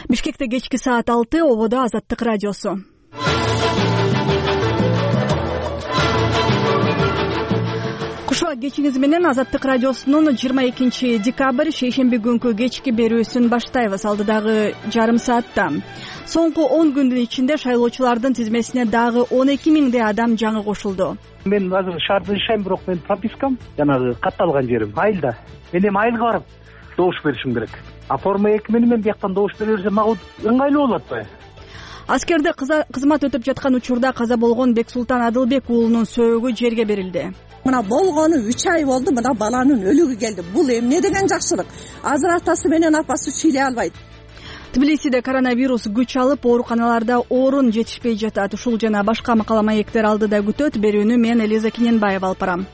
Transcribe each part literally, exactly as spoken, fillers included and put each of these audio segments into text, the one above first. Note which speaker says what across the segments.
Speaker 1: Бишкекте кечки саат алты, ободо Азаттык радиосу. Кушуа кечиңиз менен Азаттык радиосунун жыйырма экинчи декабрь шейшемби күнкү кечки берүүсүн баштайбыз. Алдыдагы жарым саатта соңку он күндүн ичинде шайлоочулардын тизмесине дагы он эки миңдей адам жаңы кошулду.
Speaker 2: Мен азыр шаарда жашайм, бирок менин пропискам жанагы катталган жерим айылда. Мен эми айылга барып добуш беришим керек. А форма эки менен бияктан добуш бере берсем мага ыңгайлуу болот атпайбы?
Speaker 1: Аскерде кызмат өтүп жаткан учурда каза болгон Бексултан Адылбек уулунун сөөгү жерге берилди.
Speaker 3: Мына болгону үч ай болду, мына баланын өлүгү келди. Бул эмне деген жакшылык? Азыр атасы менен апасы сүйлөй албайт.
Speaker 1: Тбилисиде коронавирус күч алып, ооруканаларда орун жетишпей жатат. Ушул жана башка макала маектер алдыда күтөт. Берүүнү мен Элиза Киненбаева алып барам.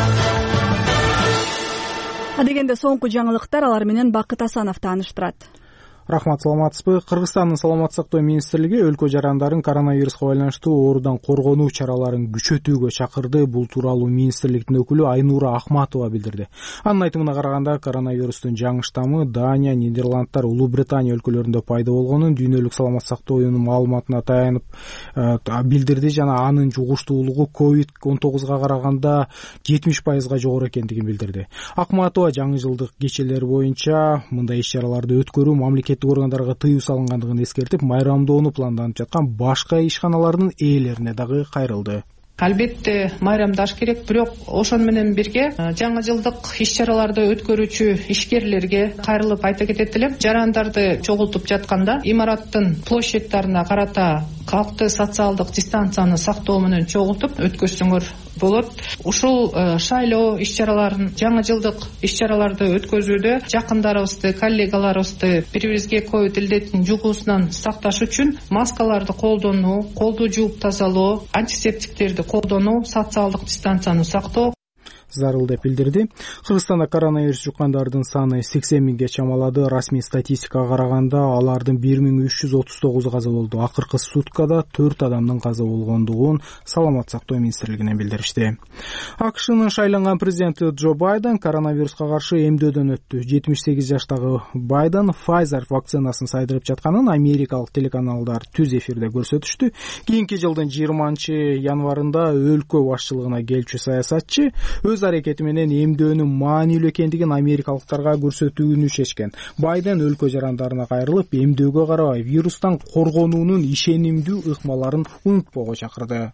Speaker 1: Адегенде соңку жаңылыктар, алар менен Бакыт Асанов тааныштырат.
Speaker 4: Рахмат, саламатсызбы? Кыргызстандын саламаттык сактоо министрлиги өлкө жарандарын коронавируска байланыштуу оорудан коргонуу чараларын күчөтүүгө чакырды. Бул тууралуу министрликтин өкүлү Айнура Ахматова билдирди. Анын айтымына караганда, коронавирустун жаңы штаммы Дания, Нидерландтар, Улуу Британия өлкөлөрүндө пайда болгонун дүйнөлүк саламаттык сактоо уюмунун маалыматына таянып билдирди жана анын жугуштуулугу ковид он тогузга караганда жетимиш пайызга жогору экендигин билдирди. Ахматова жаңы жылдык кечелер боюнча мындай иш-чараларды өткөрүү мамлекет органдарга тыюу салынгандыгын эскертип, майрамдоону планданып жаткан башка ишканалардын ээлерине дагы кайрылды.
Speaker 5: Албетте майрамдаш керек, бирок ошон менен бирге жаңы жылдык иш-чараларды өткөрүүчү ишкерлерге кайрылып айта кетет элем. Жарандарды чогултуп жатканда имараттын площадьтарына карата калкты социалдык дистанцияны сактоо менен чогултуп өткөзсөңөр болот. Ушул шайлоо иш-чараларын, жаңы жылдык иш-чараларды өткөзүүдө жакындарыбызды, коллегаларыбызды бири-бирибизге ковид илдетинин жугуусунан сакташ үчүн маскаларды колдонуу, колду жууп тазалоо, антисептиктерди колдонуу, социалдык дистанцияны сактоо
Speaker 4: зарыл деп билдирди. Кыргызстанда коронавирус жуккандардын саны сексен миңге чамалады. Расмий статистикага караганда алардын бир миң үч жүз отуз тогузу каза болду. Акыркы суткада төрт адамдын каза болгондугун саламаттык сактоо министрлигинен билдиришти. АКШнын шайланган президенти Джо Байден коронавируска каршы эмдөөдөн өттү. жетимиш сегиз жаштагы Байден Pfizer вакцинасын сайдырып жатканын америкалык телеканалдар түз эфирде көрсөтүштү. Кийинки жылдын жыйырманчы январында өлкө башчылыгына келчү саясатчы өз аракети менен эмдөөнүн маанилүү экендигин америкалыктарга көрсөтүүнү чечкен. Байден өлкө жарандарына кайрылып, эмдөөгө карабай вирустан коргонуунун ишенимдүү ыкмаларын унутпоого чакырды.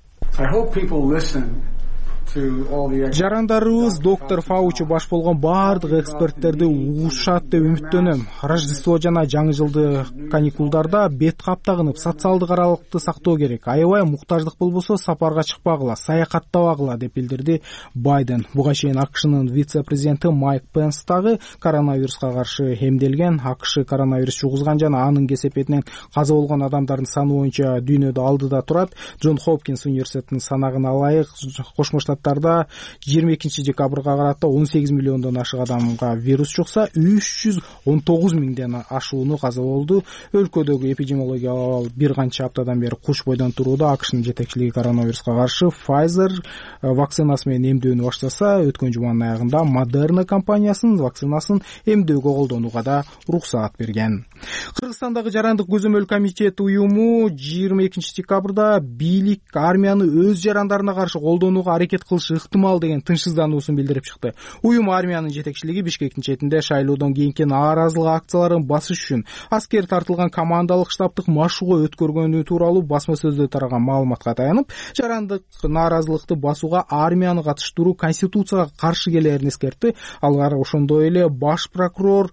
Speaker 4: Жарандарыбыз доктор Фаучи баш болгон баардык эксперттерди угушат деп үмүттөнөм. Рождество жана жаңы жылды каникулдарда бет кап тагынып, социалдык аралыкты сактоо керек. Аябай муктаждык болбосо сапарга чыкпагыла, саякаттабагыла деп билдирди Байден. Буга чейин АКШнын вице-президенти Майк Пенс дагы коронавируска каршы эмделген. АКШ коронавирус жугузган жана анын кесепетинен каза болгон адамдардын саны боюнча дүйнөдө алдыда турат. Джон Хопкинс университетинин санагына ылайык Кошмо Штаттарда жыйырма экинчи декабрга карата он сегиз миллиондон ашык адамга вирус жукса, үч жүз он тогуз миңден ашууну каза болду. Өлкөдөгү эпидемиология абал бир канча аптадан бери куч бойдон турууда. АКШнын жетекчилиги коронавируска каршы Pfizer вакцинасы менен эмдөөнү баштаса, өткөн жуманын аягында Moderna компаниясынын вакцинасын эмдөөгө колдонууга да уруксаат берген. Кыргызстандагы жарандык көзөмөл комитет уюму жыйырма экинчи декабрда бийлик армияны өз жарандарына каршы колдонууга аракет кылышы ыктымал деген тынчсыздануусун билдирип чыкты. Уюм армиянын жетекчилиги Бишкектин четинде шайлоодон кийинки нааразылык акцияларын басыш үчүн аскер тартылган командалык штабтык машыгуу өткөргөнү тууралуу басма сөздө тараган маалыматка таянып, жарандык нааразылыкты басууга армияны катыштыруу конституцияга каршы келерин эскертти. Алар ошондой эле баш прокурор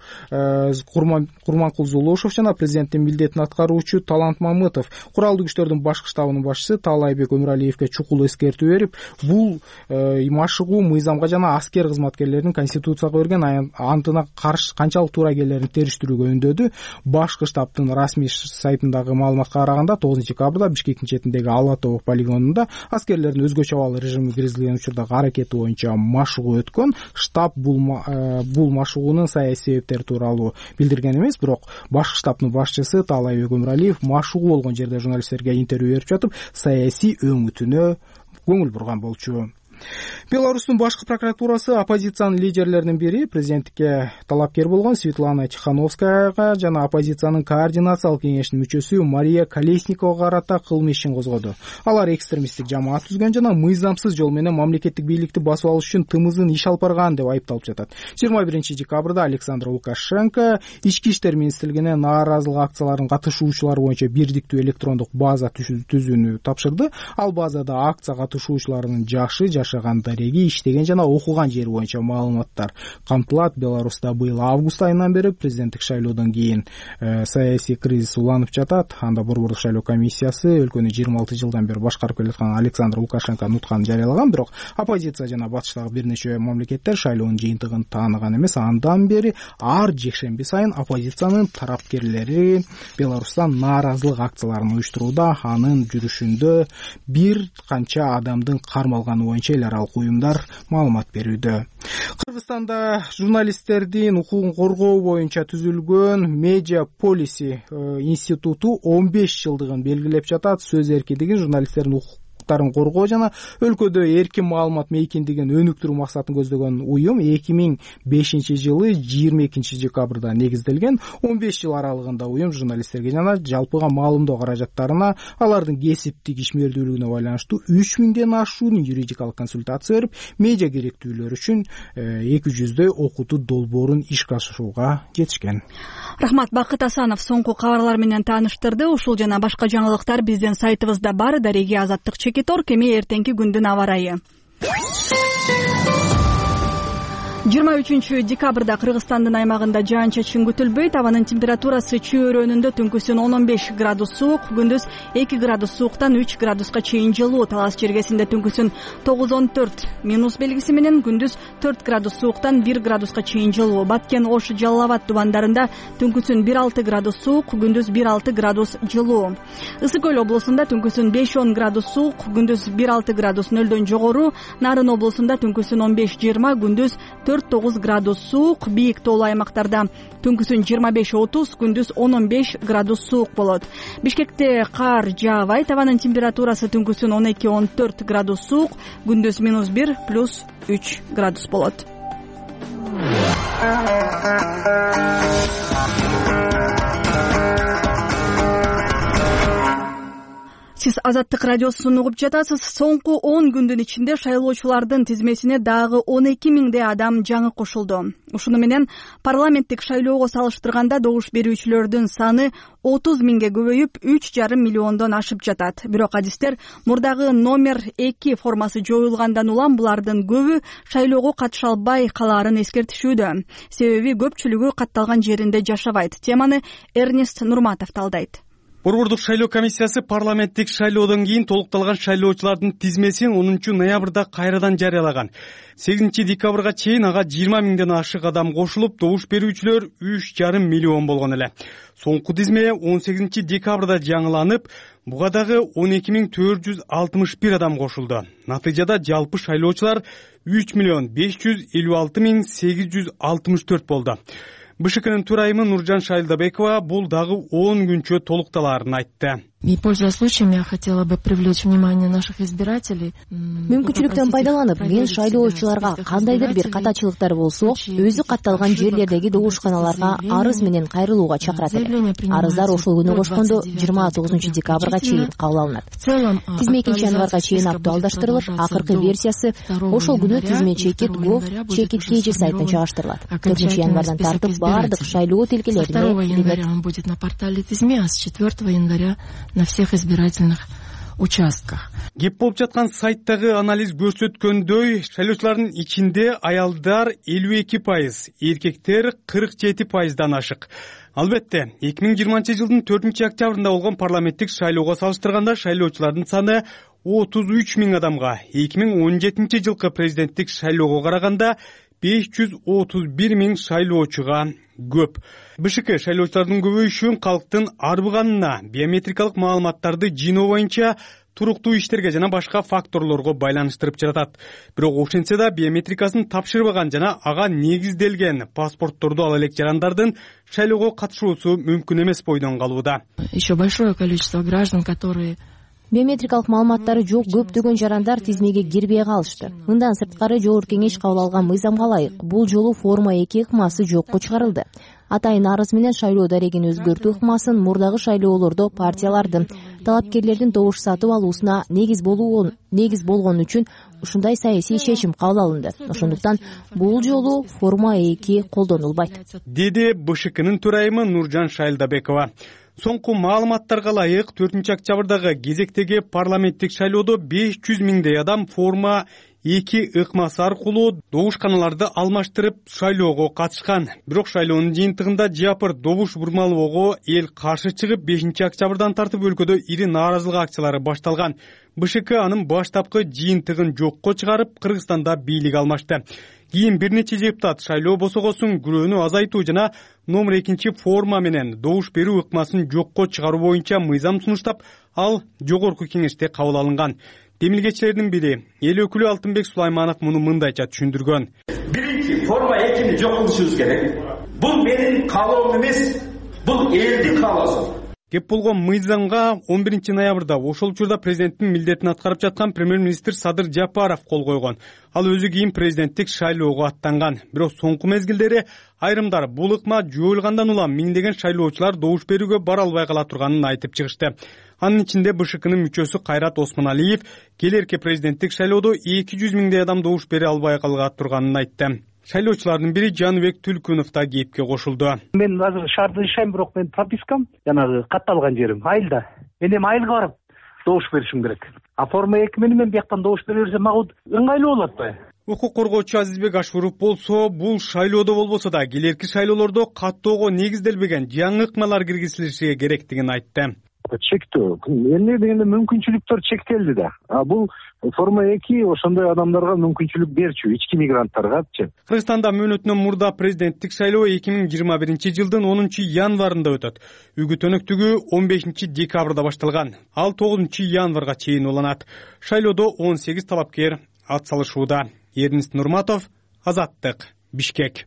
Speaker 4: Курманкул Зулушев жана президенттин милдетин аткаруучу Талант Мамытов куралдуу күчтөрдүн башкы штабынын башчысы Таалайбек Өмүралиевге чукул эскертүү берип, бул машыгуу мыйзамга жана аскер кызматкерлеринин конституцияга берген антына каршы канчалык туура келерин териштирүүгө үндөдү. Башкы штабтын расмий сайтындагы маалыматка караганда тогузунчу декабрда Бишкектин четиндеги Ала Тобок полигонунда аскерлердин өзгөчө абал режими киргизилген учурдагы аракети боюнча машыгуу өткөн. Штаб бул бул машыгуунун саясий себептери тууралуу билдирген эмес, бирок башкы штабтын башчысы Таалайбек Өмүралиев машыгуу болгон жерде журналисттерге интервью берип жатып, саясий өңүтүнө көңүл бурган болчу. Беларустун башкы прокуратурасы оппозициянын лидерлеринин бири президенттикке талапкер болгон Светлана Тихановскаяга жана оппозициянын координациялык кеңешинин мүчөсү Мария Колесниковага карата кылмыш ишин козгоду. Алар экстремисттик жамаат түзгөн жана мыйзамсыз жол менен мамлекеттик бийликти басып алыш үчүн тымызын иш алып барган деп айыпталып жатат. жыйырма биринчи декабрда Александр Лукашенко Ички иштер министрлигине нааразылык акцияларынын катышуучулары боюнча бирдиктүү электрондук база түзүүнү тапшырды. Ал базада акция катышуучуларынын жашы, жашаган дареги, иштеген жана окуган жери боюнча маалыматтар камтылат. Беларуста быйыл август айынан бери президенттик шайлоодон кийин э, саясий кризис уланып жатат. Анда борбордук шайлоо комиссиясы өлкөнү жыйырма алты жылдан бери башкарып келаткан Александр Лукашенконун утканын жарыялаган, бирок оппозиция жана батыштагы бир нече мамлекеттер шайлоонун жыйынтыгын тааныган эмес. Андан бери ар жекшемби сайын оппозициянын тарапкерлери Беларустан нааразылык акцияларын уюштурууда, анын жүрүшүндө бир канча адамдын кармалганы боюнча эл аралык уюмдар маалымат берүүдө. Кыргызстанда журналисттердин укугун коргоо боюнча түзүлгөн Media Policy институту он беш жылдыгын белгилеп жатат. Сөз эркиндиги, журналисттердин укуктарын коргоо жана өлкөдө эркин маалымат мейкиндигин өнүктүрүү максатын көздөгөн уюм эки миң бешинчи жылы жыйырма экинчи декабрда негизделген. он беш жыл аралыгында уюм журналисттерге жана жалпыга маалымдоо каражаттарына, алардын кесиптик ишмердүүлүгүнө байланыштуу үч миңден ашуун юридикалык консультация берип, медиа керектүүлөр үчүн эки жүздөй окутуу долбоорун ишке ашырууга жетишкен.
Speaker 1: Рахмат. Бакыт Асанов соңку кабарлар менен тааныштырды. Ушул жана башка жаңылыктар биздин сайтыбызда бар. Дареги Азаттык Чекитор, кеме эртеңки күндүн аба ырайы. жыйырма үчүнчү декабрда Кыргызстандын аймагында жаан-чачын күтүлбөйт. Абанын температурасы чөйрөнүндө түнкүсүн он он беш градус суук, күндүз эки градус сууктан үч градуска чейин жылуу. Талас чергесинде түнкүсүн тогуз он төрт минус белгиси менен, күндүз төрт градус сууктан бир градуска чейин жылуу. Баткен, Ош, Жалал Абад тубандарында түнкүсүн бир алты градус суук, күндүз бир алты градус жылуу. Ысык Көл облусунда түнкүсүн беш он градус суук, күндүз бир алты градус нөлдөн жогору. Нарын облусунда түнкүсүн он беш жыйырма, күндүз төрт тогуз градус суук. Бийик тоолуу аймактарда түнкүсүн жыйырма беш отуз, күндүз он он беш градус суук болот. Бишкекте кар жаабайт. Абанын температурасы түнкүсүн он эки он төрт градус суук, күндүз минус бир плюс үч градус болот. Сиз Азаттык радиосун угуп жатасыз. Соңку он күндүн ичинде шайлоочулардын тизмесине дагы он эки миңдей адам жаңы кошулду. Ушуну менен парламенттик шайлоого салыштырганда добуш берүүчүлөрдүн саны отуз миңге көбөйүп, үч жарым миллиондон ашып жатат. Бирок адистер мурдагы номер эки формасы жоюлгандан улам булардын көбү шайлоого катыша албай калаарын эскертишүүдө. Себеби көпчүлүгү катталган жеринде жашабайт. Теманы Эрнест Нурматов талдайт.
Speaker 6: Борбордук шайлоо комиссиясы парламенттик шайлоодон кийин толукталган шайлоочулардын тизмесин онунчу ноябрда кайрадан жарыялаган. сегизинчи декабрга чейин ага жыйырма миңден ашык адам кошулуп, добуш берүүчүлөр үч жарым миллион болгон эле. Соңку тизме он сегизинчи декабрда жаңыланып, буга дагы он эки миң төрт жүз алтымыш бир адам кошулду. Натыйжада жалпы шайлоочулар үч миллион беш жүз элүү алты миң сегиз жүз алтымыш төрт болду. БШКнын төрайымы Нуржан Шайлдабекова бул дагы он күнчө толукталаарын айтты.
Speaker 7: И, пользуясь случаем, я хотела бы привлечь внимание наших избирателей.
Speaker 8: Мүмкүнчүлүктөн пайдаланып, мен шайлоочуларга кандайдыр бир катачылыктар болсо, өзү катталган жерлердеги добушканаларга арыз менен кайрылууга чакырат элем. Арыздар ошол күнү кошкондо жыйырма тогузунчу декабрга чейин кабыл алынат. Тизме экинчи январга чейин актуалдаштырылып, акыркы версиясы ошол күнү тизме чекит гов чекит kg сайтынан чыгаштырылат. төртүнчү январдан тартып бардык шайлоо тилкелерине
Speaker 7: второго января он будет на портале Тизме, а с четвёртого января на всех избирательных участках.
Speaker 6: Кеп болуп жаткан сайттагы анализ көрсөткөндөй, шайлоочулардын ичинде аялдар элүү эки пайыз, эркектер кырк жети пайыздан ашык. Албетте, эки миң жыйырманчы жылдын төртүнчү октябрында болгон парламенттик шайлоого салыштырганда шайлоочулардын саны отуз үч миң адамга, эки миң он жетинчи жылкы президенттик шайлоого караганда беш жүз отуз бир миң шайлоочуга көп. БШК шайлоочулардын көбөйүшүн калктын арбыганына, биометрикалык маалыматтарды жыйноо боюнча туруктуу иштерге жана башка факторлорго байланыштырып жатат. Бирок ошентсе да биометрикасын тапшырбаган жана ага негизделген паспортторду ала элек жарандардын шайлоого катышуусу мүмкүн эмес бойдон калууда.
Speaker 7: Еще большое количество граждан, которые
Speaker 8: биометрикалык маалыматтары жок көптөгөн жарандар тизмеге кирбей калышты. Мындан сырткары Жогорку Кеңеш кабыл алган мыйзамга ылайык бул жолу форма эки ыкмасы жокко чыгарылды. Атайын арыз менен шайлоо дарегин өзгөртүү ыкмасын мурдагы шайлоолордо партиялардын талапкерлердин добуш сатып алуусуна негиз болгон негиз болгон үчүн ушундай саясий чечим кабыл алынды. Ошондуктан бул жолу форма эки колдонулбайт,
Speaker 6: деди БШКнын төрайымы Нуржан Шайлдабекова. Соңку маалыматтарга ылайык төртүнчү октябрдагы кезектеги парламенттик шайлоодо беш жүз миңдей адам форма эки ыкмасы аркылуу добушканаларды алмаштырып шайлоого катышкан. Бирок шайлоонун жыйынтыгында жапыр добуш бурмалоого эл каршы чыгып, бешинчи октябрдан тартып өлкөдө ири нааразылык акциялары башталган. БШК анын баштапкы жыйынтыгын жокко чыгарып, Кыргызстанда бийлик алмашты. Кийин бир нече депутат шайлоо босогосун күрөөнү азайтуу жана номер экинчи форма менен добуш берүү ыкмасын жокко чыгаруу боюнча мыйзам сунуштап, ал Жогорку Кеңеште кабыл алынган. Демилгечилердин бири, эл өкүлү Алтынбек Сулайманов муну мындайча түшүндүргөн.
Speaker 9: Биринчи, форма экини жок кылышыбыз керек. Бул менин каалоом эмес, бул элдин каалоосу.
Speaker 6: Кеп болгон мыйзамга он биринчи ноябрда ошол учурда президенттин милдетин аткарып жаткан премьер-министр Садыр Жапаров кол койгон. Ал өзү кийин президенттик шайлоого аттанган. Бирок соңку мезгилдери айрымдар бул ыкма жоюлгандан улам миңдеген шайлоочулар добуш берүүгө бара албай кала турганын айтып чыгышты. Анын ичинде БШКнын мүчөсү Кайрат Осмоналиев келерки президенттик шайлоодо эки жүз миңдей адам добуш бере албай кала турганын айтты. Шайлоочулардын бири Жаныбек Түлкүнов да кепке кошулду.
Speaker 2: Мен азыр шаарда жашайм, бирок мен пропискам жанагы катталган жерим айылда. Мен эми айылга барып добуш беришим керек. А форма эки менен мен бияктан добуш бере берсем мага ыңгайлуу болот атпайбы?
Speaker 6: Укук коргоочу Азизбек Ашуров болсо, бул шайлоодо болбосо да келерки шайлоолордо каттоого негизделбеген жаңы ыкмалар киргизилиши керектигин айтты.
Speaker 10: Чектөө эмне дегенде мүмкүнчүлүктөр чектелди да. А бул форма эки ошондой адамдарга мүмкүнчүлүк берчү, ички мигранттаргачы.
Speaker 6: Кыргызстанда мөөнөтүнөн мурда президенттик шайлоо эки миң жыйырма биринчи жылдын онунчу январында өтөт. Үгүт өнөктүгү он бешинчи декабрда башталган. Ал тогузунчу январга чейин уланат. Шайлоодо он сегиз талапкер ат салышууда. Эрнест Нурматов, Азаттык, Бишкек.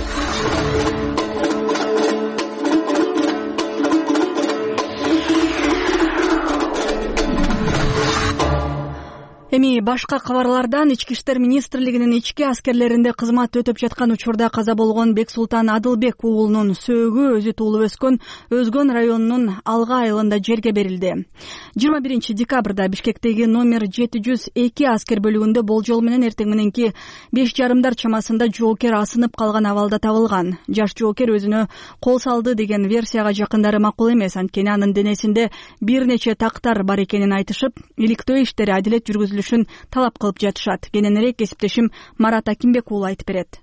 Speaker 1: Эми башка кабарлардан Ички иштер министрлигинин ички аскерлеринде кызмат өтөп жаткан учурда каза болгон Бексултан Адылбек уулунун сөөгү өзү туулуп өскөн Өзгөн районунун Алга айылында жерге берилди. жыйырма биринчи декабрда Бишкектеги номер жети жүз эки аскер бөлүгүндө болжол менен эртең мененки беш жарымдар чамасында жоокер асынып калган абалда табылган. Жаш жоокер өзүнө кол салды деген версияга жакындары макул эмес, анткени анын денесинде бир нече тактар бар экенин айтышып, иликтөө иштери адилет жүргүзүлүшүн талап кылып жатышат. Кененирээк кесиптешим Марат Акимбек уулу айтып берет.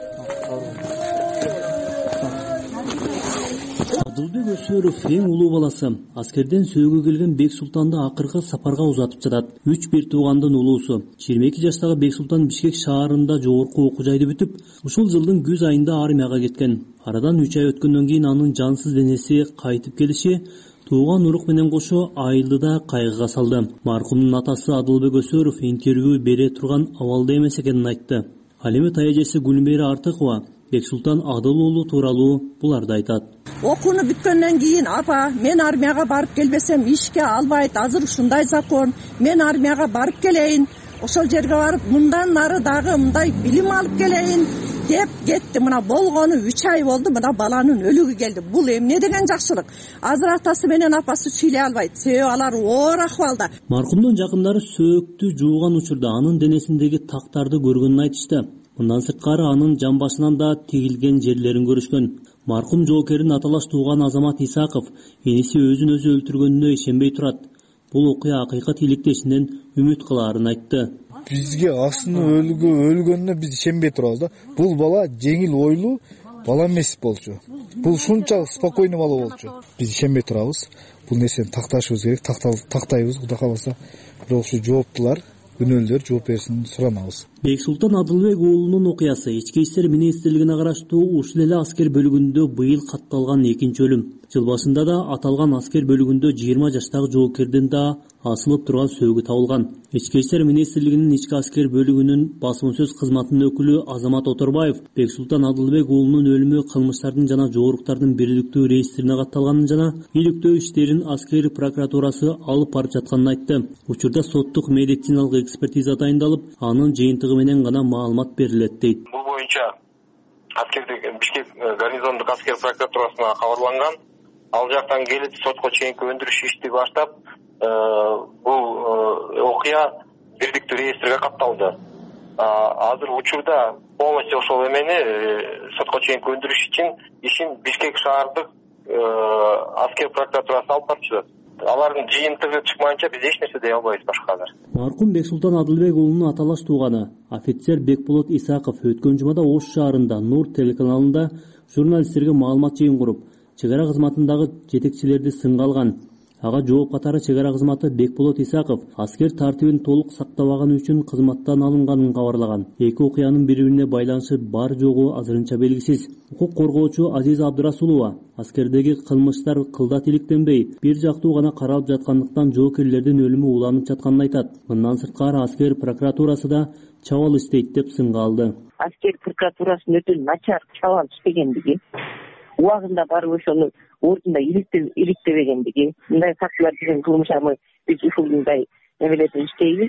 Speaker 11: Адылбек Өсөров эң улуу баласы. Аскерден сөөгө келген Бексултанды акыркы сапарга узатып жатат. Үч бир туугандын улуусу. жыйырма эки жаштагы Бексултан Бишкек шаарында жогорку окуу жайды бүтүп, ушул жылдын күз айында армияга кеткен. Арадан үч ай өткөндөн кийин анын жансыз денеси кайтып келиши тууган урук менен кошо айылдыда кайгыга салды. Маркумдун атасы Адылбек Өсөров интервью бере турган абалда эмес экенин айтты. Ал эми таяжеси Гүлмира Артыкова Бексултан Адыл уулу тууралуу буларды айтат.
Speaker 3: Окууну бүткөндөн кийин апа, мен армияга барып келбесем ишке албайт, азыр ушундай закон, мен армияга барып келейин, ошол жерге барып мындан нары дагы мындай билим алып келейин деп кетти. Мына болгону үч ай болду, мына баланын өлүгү келди. Бул эмне деген жакшылык? Азыр атасы менен апасы сүйлөй албайт, себеби алар оор акыбалда.
Speaker 11: Маркумдун жакындары сөөктү жууган учурда анын денесиндеги тактарды көргөнүн айтышты. Мындан сырткары анын жамбашынан да тигилген жерлерин көрүшкөн. Маркум жоокерин аталаш тууган Азамат Исаков эниси өзүн өзү өлтүргөнүнө ишенбей турат. Бул окуя акыйкат иликтешинен үмүт кылаарын айтты.
Speaker 12: Бизге асынын өлүгү өлгөнүнө биз ишенбей турабыз да. Бул бала жеңил ойлуу бала эмес болчу. Бул ушунчалык спокойный бала болчу. Биз ишенбей турабыз. Бул нерсени такташыбыз керек, тактайбыз, Кудай кааласа. Бирок ушу жооптулар күнөөлдөр жооп берсин суранабыз.
Speaker 11: Бексултан Адылбек уулунун окуясы Ички иштер министрлигине караштуу ушул эле аскер бөлүгүндө быйыл катталган экинчи өлүм. Жыл башында да аталган аскер бөлүгүндө жыйырма жаштагы жоокердин да асылып турган сөөгү табылган. Ички иштер министрлигинин ички аскер бөлүгүнүн басма сөз кызматынын өкүлү Азамат Оторбаев Бексултан Адылбек уулунун өлүмү кылмыштардын жана жоруктардын бириликтүү реестрине катталганын жана иликтөө иштерин аскер прокуратурасы алып барып жатканын айтты. Учурда соттук медициналык экспертиза дайындалып, анын жыйынтыгы менен гана маалымат берилет дейт.
Speaker 13: Бул боюнча аскердик Бишкек гарнизондук аскер прокуратурасына кабарланган. Ал жактан келип сотко чейинки өндүрүш ишти баштап, бул окуя бирдиктүү реестриге катталды. Азыр учурда полностью ошол эмени сотко чейинки өндүрүш үчүн ишин Бишкек шаардык аскер прокуратурасы алып барып жатат. Алардын жыйынтыгы чыкмайынча биз эч нерсе дей албайбыз башка азыр.
Speaker 11: Маркум Бексултан Адылбек уулунун аталаш тууганы офицер Бекболот Исаков өткөн жумада Ош шаарында Нур телеканалында журналисттерге маалымат жыйын куруп, чек ара кызматындагы жетекчилерди сынга алган. Ага жооп катары чек ара кызматы Бекболот Исаков аскер тартибин толук сактабаганы үчүн кызматтан алынганын кабарлаган. Эки окуянын бири-бирине байланышы бар жогу азырынча белгисиз. Укук коргоочу Азиза Абдырасулова аскердеги кылмыштар кылдат иликтенбей, бир жактуу гана каралып жаткандыктан жоокерлердин өлүмү уланып жатканын айтат. Мындан сырткары аскер прокуратурасы да чабал иштейт деп сынга алды.
Speaker 14: Аскер прокуратурасынын өтө начар чабал иштегендиги, убагында барып ошону ордунда иликтебегендиги, мындай фактылар биздин кылмышамы биз ушундай эмелерди иштейбиз.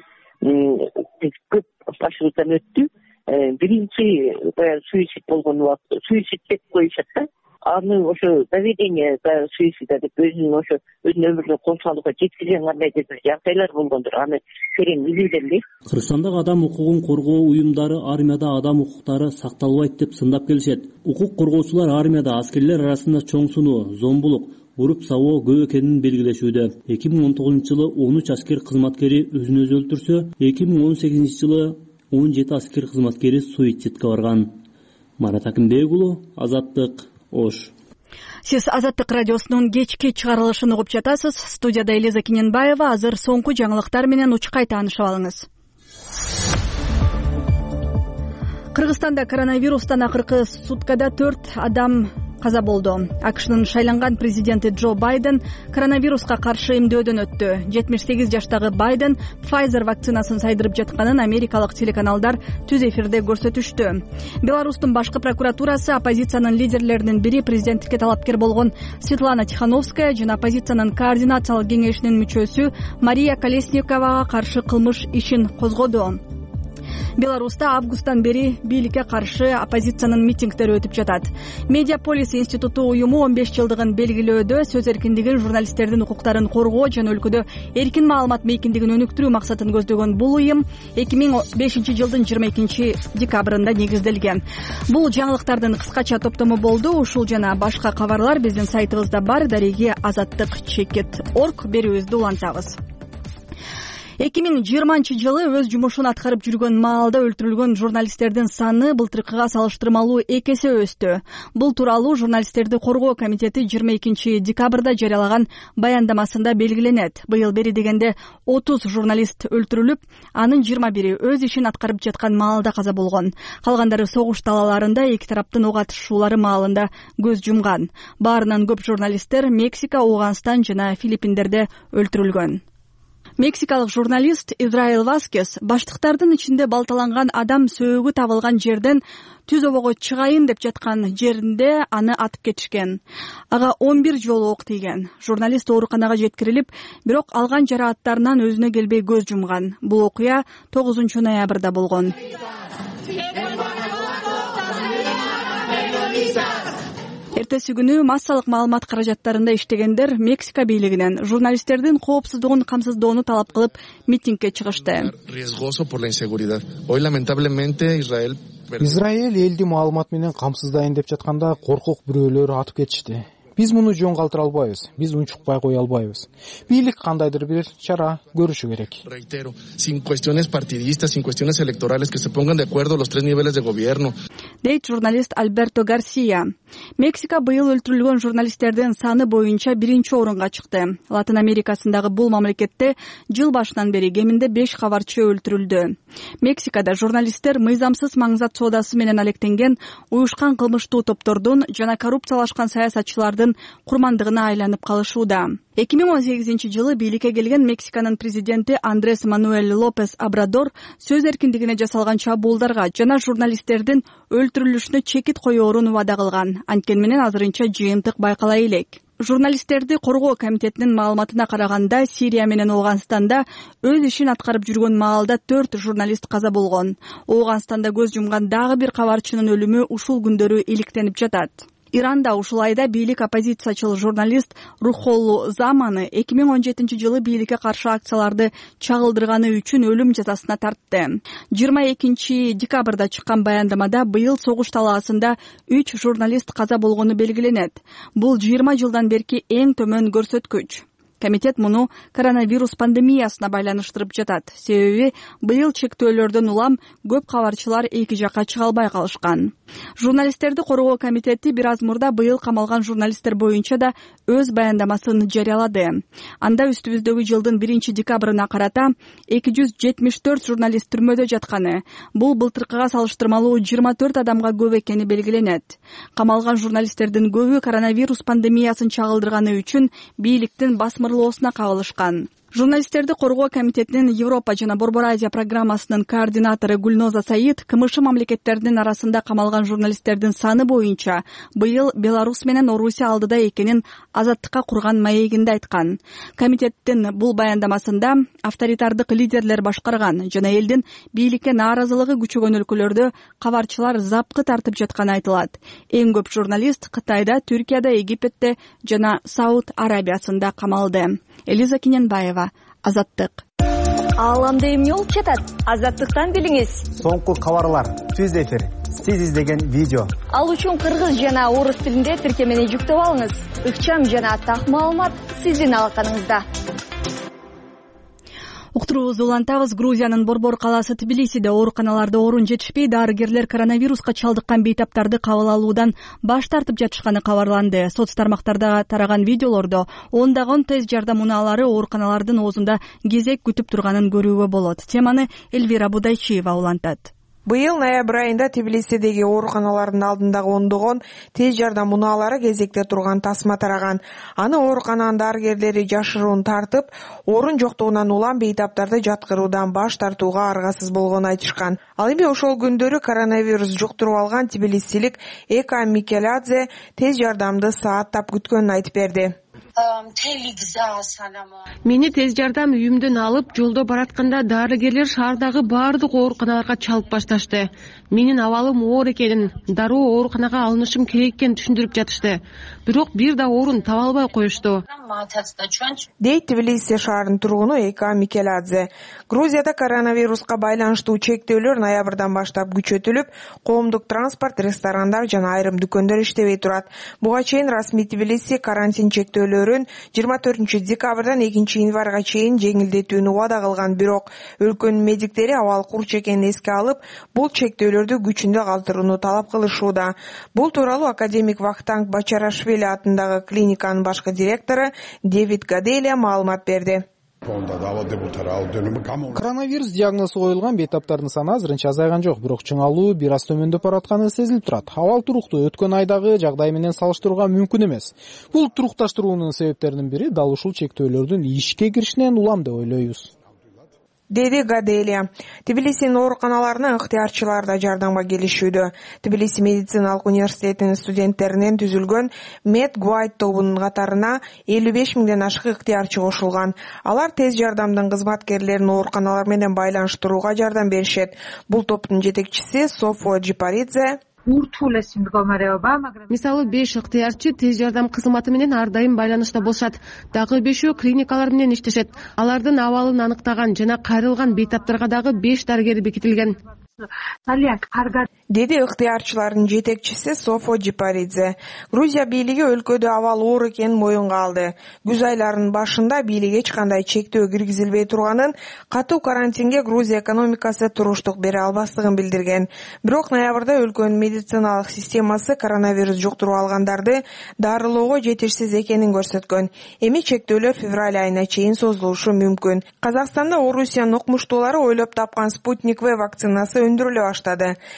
Speaker 14: Көп башыбыздан өттү. Биринчи баягы суицид болгон убакыт, суицид деп коюшат да. Аны ошо доведение за суицида деп өзүнүн ошо өзүнүн өмүрүнө кол салууга жеткизген кандайдыр бир жагдайлар болгондур. Аны терең билүүдөн эле.
Speaker 11: Кыргызстандагы адам укугун коргоо уюмдары армияда адам укуктары сакталбайт деп сындап келишет. Укук коргоочулар армияда аскерлер арасында чоң сунуу, зомбулук, уруп сабоо көп экенин белгилешүүдө. эки миң он тогузунчу жылы он үч аскер кызматкери өзүн өзү өлтүрсө, эки миң он сегизинчи жылы он жети аскер кызматкери суицидке барган. Марат Акимбек уулу, Азаттык, Ош.
Speaker 1: Сиз Азаттык радиосунун кечки чыгарылышын угуп жатасыз. Студияда Элиза Киненбаева. Азыр соңку жаңылыктар менен учкай таанышып алыңыз. Кыргызстанда коронавирустан акыркы суткада төрт адам каза болду. АКШнын шайланган президенти Джо Байден коронавируска каршы эмдөөдөн өттү. жетимиш сегиз жаштагы Байден Pfizer вакцинасын сайдырып жатканын америкалык телеканалдар түз эфирде көрсөтүштү. Беларустун башкы прокуратурасы оппозициянын лидерлеринин бири президенттикке талапкер болгон Светлана Тихановская жана оппозициянын координациялык кеңешинин мүчөсү Мария Колесниковага каршы кылмыш ишин козгоду. Беларуста августтан бери бийликке каршы оппозициянын митингдери өтүп жатат. Медиаполис институту уюму он беш жылдыгын белгилөөдө сөз эркиндигин, журналисттердин укуктарын коргоо жана өлкөдө эркин маалымат мейкиндигин өнүктүрүү максатын көздөгөн бул уюм эки миң бешинчи жылдын жыйырма экинчи декабрында негизделген. Бул жаңылыктардын кыскача топтому болду. Ушул жана башка кабарлар биздин сайтыбызда бар. Дареги азаттык чекит орг берүүбүздү улантабыз. эки миң жыйырманчы жылы өз жумушун аткарып жүргөн маалда өлтүрүлгөн журналисттердин саны былтыркыга салыштырмалуу эки эсе өстү. Бул тууралуу журналисттерди коргоо комитети жыйырма экинчи декабрда жарыялаган баяндамасында белгиленет. Быйыл бери дегенде отуз журналист өлтүрүлүп, анын жыйырма бири өз ишин аткарып жаткан маалда каза болгон. Калгандары согуш талааларында эки тараптын ок атышуулары маалында көз жумган. Баарынан көп журналисттер Мексика, Ауганстан жана Филиппиндерде өлтүрүлгөн. Мексикалык журналист Израиль Васкес баштыктардын ичинде балталанган адам сөөгү табылган жерден түз обого чыгайын деп жаткан жеринде аны атып кетишкен. Ага он бир жолу ок тийген. Журналист ооруканага жеткирилип, бирок алган жарааттарынан өзүнө келбей көз жумган. Бул окуя тогузунчу ноябрда болгон. Эртеси күнү массалык маалымат каражаттарында иштегендер Мексика бийлигинен журналисттердин коопсуздугун камсыздоону талап кылып митингге чыгышты.
Speaker 4: Израиль элди маалымат менен камсыздайын деп жатканда коркок бирөөлөр атып кетишти. Биз муну жөн калтыра албайбыз. Биз унчукпай кое албайбыз. Бийлик кандайдыр бир чара көрүшү керек.
Speaker 15: Reitero, sin cuestiones partidistas, sin cuestiones electorales, que se pongan de acuerdo los tres niveles de gobierno.
Speaker 1: Дейт журналист Альберто Гарсия. Мексика быйыл өлтүрүлгөн журналисттердин саны боюнча биринчи орунга чыкты. Латын Америкасындагы бул мамлекетте жыл башынан бери кеминде беш кабарчы өлтүрүлдү. Мексикада журналисттер мыйзамсыз маңзат соодасы менен алектенген уюшкан кылмыштуу топтордун жана коррупциялашкан саясатчылардын журналистердин курмандыгына айланып калышууда. эки миң он сегизинчи жылы бийликке келген Мексиканын президенти Андрес Мануэль Лопес Обрадор сөз эркиндигине жасалган чабуулдарга жана журналисттердин өлтүрүлүшүнө чекит коерун убада кылган. Анткени менен азырынча жыйынтык байкала элек. Журналисттерди коргоо комитетинин маалыматына караганда, Сирия менен Ооганстанда өз ишин аткарып жүргөн маалда төрт журналист каза болгон. Ооганстанда көз жумган дагы бир кабарчынын өлүмү ушул күндөрү иликтенип жатат. Иранда ушул айда бийлик оппозициячыл журналист Рухоллу Заманы эки миң он жетинчи жылы бийликке каршы акцияларды чагылдырганы үчүн өлүм жазасына тартты. жыйырма экинчи декабрда чыккан баяндамада быйыл согуш талаасында үч журналист каза болгону белгиленет. Бул жыйырма жылдан берки эң төмөн көрсөткүч. Комитет муну коронавирус пандемиясына байланыштырып жатат. Себеби быйыл чектөөлөрдөн улам көп кабарчылар эки жакка чыга албай калышкан. Журналисттерди коргоо комитети бир аз мурда быйыл камалган журналисттер боюнча да өз баяндамасын жарыялады. Анда үстүбүздөгү жылдын биринчи декабрына карата эки жүз жетимиш төрт журналист түрмөдө жатканы. Бул былтыркыга салыштырмалуу жыйырма төрт адамга көп экени белгиленет. Камалган журналисттердин көбү коронавирус пандемиясын чагылдырганы үчүн бийликтин басмырлоосуна кабылышкан. Журналисттерди коргоо комитетинин Европа жана Борбор Азия программасынын координатору Гүлноза Саид КМШ мамлекеттеринин арасында камалган журналисттердин саны боюнча быйыл Беларусь менен Орусия алдыда экенин Азаттыкка курган маегинде айткан. Комитеттин бул баяндамасында авторитардык лидерлер башкарган жана элдин бийликке нааразылыгы күчөгөн өлкөлөрдө кабарчылар запкы тартып жатканы айтылат. Эң көп журналист Кытайда, Түркияда, Египетте жана Сауд Арабиясында камалды. Элиза Киненбаева, Азаттык.
Speaker 16: Ааламда эмне болуп жатат? Азаттыктан билиңиз.
Speaker 17: Соңку кабарлар, түз эфир, сиз издеген видео.
Speaker 16: Ал үчүн кыргыз жана орус тилинде тиркемени жүктөп алыңыз. Ыкчам жана так маалымат сиздин алаканыңызда.
Speaker 1: Уктуруубузду улантабыз. Грузиянын Борбор калаасы Тбилисиде ооруканаларда орун жетишпей, дарыгерлер коронавируска чалдыккан бейтаптарды кабыл алуудан баш тартып жатышканы кабарланды. Соц тармактарда тараган видеолордо ондогон тез жардам унаалары ооруканалардын оозунда кезек күтүп турганын көрүүгө болот. Теманы Эльвира Будайчиева улантат.
Speaker 18: Быйыл ноябрь айында Тбилисидеги ооруканалардын алдындагы ондогон тез жардам унаалары кезекте турган тасма тараган. Аны оорукананын дарыгерлери жашыруун тартып, орун жоктугунан улам бейтаптарды жаткыруудан баш тартууга аргасыз болгонун айтышкан. Ал эми ошол күндөрү коронавирус жуктуруп алган тбилисилик Эка Микеладзе тез жардамды сааттап күткөнүн айтып берди.
Speaker 19: Мени тез жардам үйүмдөн алып, жолдо баратканда дарыгерлер шаардагы баардык ооруканаларга чалып башташты. Менин абалым оор экенин, дароо ооруканага алынышым керек экенин түшүндүрүп жатышты. Бирок бир да орун таба албай коюшту.
Speaker 18: Дейт Тбилиси шаарынын тургуну Эка Микеладзе. Грузияда коронавируска байланыштуу чектөөлөр ноябрдан баштап күчөтүлүп, коомдук транспорт, ресторандар жана айрым дүкөндөр иштебей турат. Буга чейин расмий Тбилиси карантин чектөөлөрүн жыйырма төртүнчү декабрдан экинчи январга чейин жеңилдетүүнү убада кылган, бирок өлкөнүн медиктери абал курч экенин эске алып, бул чектөөлөрдү күчүндө калтырууну талап кылышууда. Бул тууралуу академик Вахтанг Бачарашвили атындагы клиниканын башкы директору Дэвид Гаделия маалымат берди.
Speaker 4: Коронавирус диагнозу коюлган бейтаптардын саны азырынча азайган жок, бирок чыңалуу бир аз төмөндөп баратканы сезилип турат. Абал туруктуу өткөн айдагы жагдай менен салыштырууга мүмкүн эмес. Бул турукташтыруунун себептеринин бири дал ушул чектөөлөрдүн ишке киришинен улам деп ойлойбуз,
Speaker 18: деди Гаделия. Тбилисинин ооруканаларына ыктыярчылар да жардамга келишүүдө. Тбилиси медициналык университетинин студенттеринен түзүлгөн Медгуайд тобунун катарына элүү беш миңден ашык ыктыярчы кошулган. Алар тез жардамдын кызматкерлерин ооруканалар менен байланыштырууга жардам беришет. Бул топтун жетекчиси Софо Джипаридзе.
Speaker 19: Мисалы беш ыктыярчы тез жардам кызматы менен ар дайым байланышта болушат. Дагы бешөө клиникалар менен иштешет. Алардын абалын аныктаган жана кайрылган бейтаптарга дагы беш дарыгер бекитилген,
Speaker 18: деди ыктыярчылардын жетекчиси Софо Джипаридзе. Грузия бийлиги өлкөдө абал оор экенин моюнга алды. Күз айларынын башында бийлик эч кандай чектөө киргизилбей турганын, катуу карантинге Грузия экономикасы туруштук бере албастыгын билдирген. Бирок ноябрда өлкөнүн медициналык системасы коронавирус жуктуруп алгандарды дарылоого жетишсиз экенин көрсөткөн. Эми чектөөлөр февраль айына чейин созулушу мүмкүн. Казакстанда Орусиянын укмуштуулары ойлоп тапкан Спутник В вакцинасы өндүрүлө баштады. Казак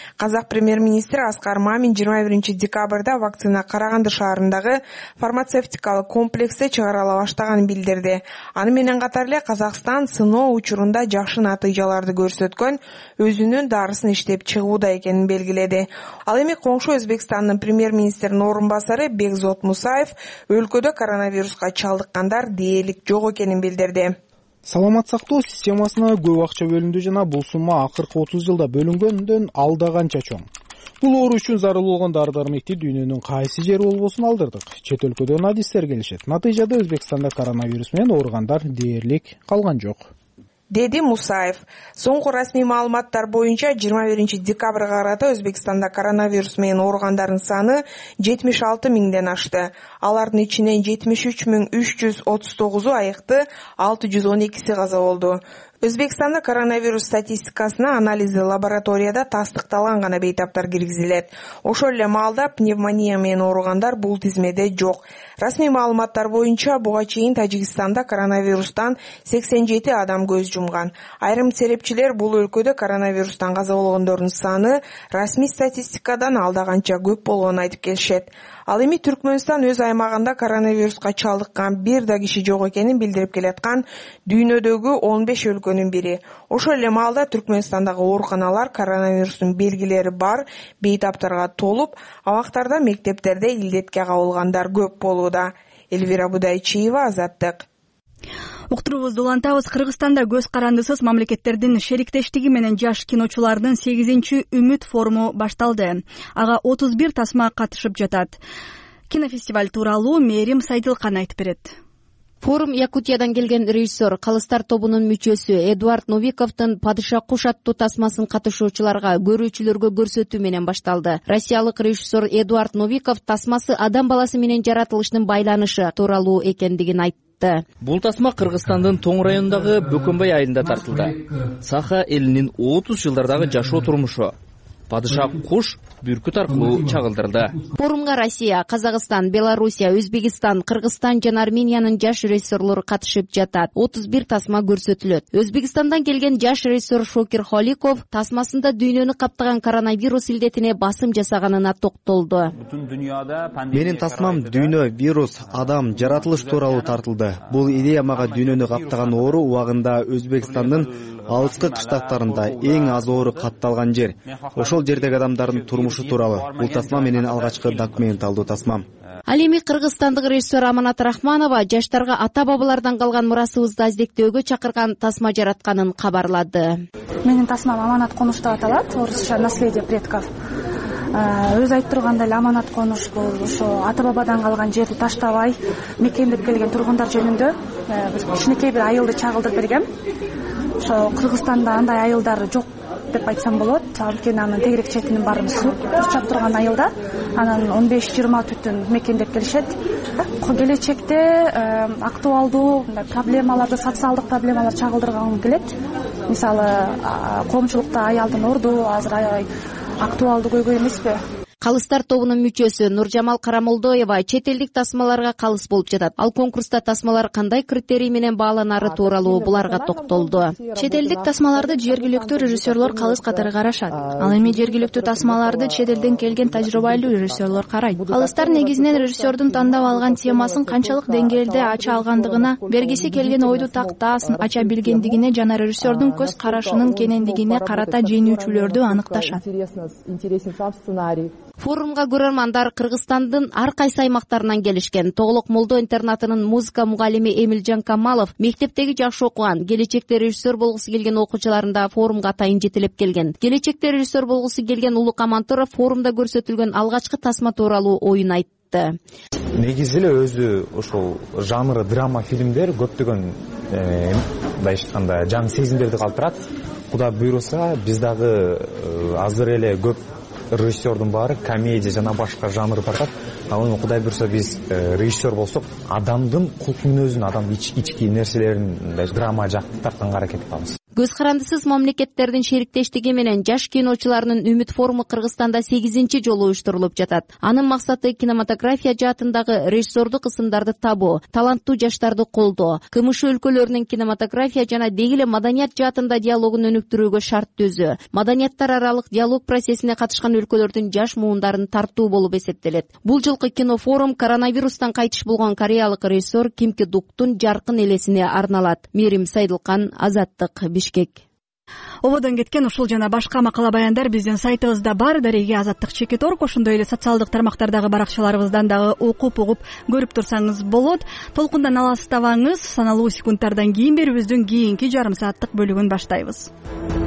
Speaker 18: Казак премьер-министри Аскар Мамин жыйырма биринчи декабрда вакцина Караганды шаарындагы фармацевтикалык комплексте чыгарыла баштаганын билдирди. Аны менен катар эле Казакстан сыноо учурунда жакшы натыйжаларды көрсөткөн өзүнүн дарысын иштеп чыгууда экенин белгиледи. Ал эми коңшу Өзбекстандын премьер-министринин орун басары Бекзот Мусаев өлкөдө коронавируска чалдыккандар дээрлик жок экенин билдирди.
Speaker 4: Саламат сактоо системасына көп акча бөлүндү жана бул сумма акыркы отуз жылда бөлүнгөндөн алда канча чоң. Бул оору үчүн зарыл болгон дары-дармекти дүйнөнүн кайсы жери болбосун алдырдык. Чет өлкөдөн адистер келишет. Натыйжада Өзбекстанда коронавирус менен ооругандар дээрлик калган жок,
Speaker 18: деди Мусаев. Соңку расмий маалыматтар боюнча жыйырма биринчи декабрга карата Өзбекстанда коронавирус менен ооругандардын саны жетимиш алты миңден ашты. Алардын ичинен жетимиш үч миң үч жүз отуз тогузу айыкты, алты жүз он экиси каза болду. Өзбекстанда коронавирус статистикасына анализи лабораторияда тастыкталган гана бейтаптар киргизилет. Ошол эле маалда пневмония менен ооругандар бул тизмеде жок. Расмий маалыматтар боюнча буга чейин Тажикстанда коронавирустан сексен жети адам көз жумган. Айрым серепчилер бул өлкөдө коронавирустан каза болгондордун саны расмий статистикадан алда канча көп болгонун айтып келишет. Ал эми Түркмөнстан өз аймагында коронавируска чалдыккан бир да киши жок экенин билдирип келаткан дүйнөдөгү он беш өлкөнүн бири. Ошол эле маалда Түркмөнстандагы ооруканалар коронавирустун белгилери бар бейтаптарга толуп, абактарда мектептерде илдетке кабылгандар көп болууда. Элвира Будайчиева, Азаттык.
Speaker 1: Уктуруубузду улантабыз. Кыргызстанда көз карандысыз мамлекеттердин шериктештиги менен жаш киночулардын сегизинчи Үмүт форуму башталды. Ага отуз бир тасма катышып жатат. Кинофестиваль тууралуу Мээрим Сайдылкан айтып берет.
Speaker 8: Форум Якутиядан келген режиссер, Калыстар тобунун мүчөсү Эдуард Новиковдун Падыша куш аттуу тасмасын катышуучуларга, көрүүчүлөргө көрсөтүү менен башталды. Россиялык режиссер Эдуард Новиков тасмасы адам баласы менен жаратылыштын байланышы тууралуу экендигин айтты.
Speaker 20: Бул тасма Кыргызстандын Тоң районундагы Бөкөнбай айылында тартылды. Саха элинин отуз жылдардагы жашоо турмушу. Падыша куш бүркүт аркылуу чагылдырылды.
Speaker 8: Форумга Россия, Казакстан, Белоруссия, Өзбекстан, Кыргызстан жана Армениянын жаш режиссерлору катышып жатат. отуз бир тасма көрсөтүлөт. Өзбекстандан келген жаш режиссер Шокир Холиков тасмасында дүйнөнү каптаган коронавирус илдетине басым жасаганына токтолду.
Speaker 17: Менин тасмам дүйнө, вирус, адам, жаратылыш тууралуу тартылды. Бул идея мага дүйнөнү каптаган оору убагында Өзбекстандын алыскы кыштактарында эң аз оору катталган жер. Ошол жердеги адамдардын турмушу тууралуу. Бул тасма менин алгачкы документалдуу тасмам.
Speaker 8: Ал эми кыргызстандык режиссер Аманат Рахманова жаштарга ата-бабалардан калган мурасыбызды аздектөөгө чакырган тасма жаратканын кабарлады.
Speaker 21: Менин тасмам Аманат конуш деп аталат, орусча наследие предков. Өз айтып тургандай эле аманат конуш бул ошо ата-бабадан калган жерди таштабай мекендеп келген тургундар жөнүндө кичинекей бир айылды чагылдырып бергем. Ошо Кыргызстанда андай айылдар жок деп айтсам болот. Анткени анын тегерек четинин баарын суу курчап турган айылда анан он беш жыйырма түтүн мекендеп келишет. Келечекте актуалдуу проблемаларды, социалдык проблемалар чагылдыргым келет. Мисалы, коомчулукта аялдын орду азыр актуалдуу көйгөй эмеспи?
Speaker 8: Калыстар тобунун мүчөсү Нуржамал Карамолдоева чет элдик тасмаларга калыс болуп жатат. Ал конкурста тасмалар кандай критерий менен бааланары тууралуу буларга токтолду.
Speaker 22: Чет элдик тасмаларды жергиликтүү режиссерлор калыс катары карашат. Ал эми жергиликтүү тасмаларды чет элден келген тажрыйбалуу режиссерлор карайт. Калыстар негизинен режиссердун тандап алган темасын канчалык деңгээлде ача алгандыгына, бергиси келген ойду тактаасын ача билгендигине жана режиссердун көз карашынын кенендигине карата жеңүүчүлөрдү аныкташат.
Speaker 8: Форумга көрөрмандар Кыргызстандын ар кайсы аймактарынан келишкен. Тоголок Молдо интернатынын музыка мугалими Эмилжан Камалов мектептеги жакшы окуган, келечекте режиссер болгусу келген окуучуларында форумга атайын жетелеп келген. Келечекте режиссер болгусу келген Улук Амантуров форумда көрсөтүлгөн алгачкы тасма тууралуу оюн айтты.
Speaker 23: Негизи эле өзү ошол жанры драма фильмдер көптөгөн мындай айтканда жан сезимдерди калтырат. Кудай буйруса биз дагы азыр эле көп режиссердун баары комедия жана башка жанр тартат. Ал эми Кудай буйруса биз режиссер болсок, адамдын кулк мүнөзүн, адам ички нерселерин драма жакты тартканга аракет кылабыз.
Speaker 8: көз карандысыз мамлекеттердин шериктештиги менен жаш киночуларынын үмүт форуму Кыргызстанда сегизинчи жолу уюштурулуп жатат. Анын максаты кинематография жаатындагы режиссердук ысымдарды табуу, таланттуу жаштарды колдоо, КМШ өлкөлөрүнүн кинематография жана деги эле маданият жаатында диалогун өнүктүрүүгө шарт түзүү, маданияттар аралык диалог процессине катышкан өлкөлөрдүн жаш муундарын тартуу болуп эсептелет. Бул жылкы кинофорум коронавирустан кайтыш болгон кореялык режиссер Ким Ки Дуктун жаркын элесине арналат. Мерим Сайдылкан, Азаттык, Бишкек.
Speaker 1: Ободон кеткен ушул жана башка макала баяндар биздин сайтыбызда бар. Дареге Азаттык чекит орг, ошондой эле социалдык тармактардагы баракчаларыбыздан дагы окуп угуп көрүп турсаңыз болот. Толкундан алыстабаңыз. Саналуу секундтардан кийин берүүбүздүн кийинки жарым сааттык бөлүгүн баштайбыз.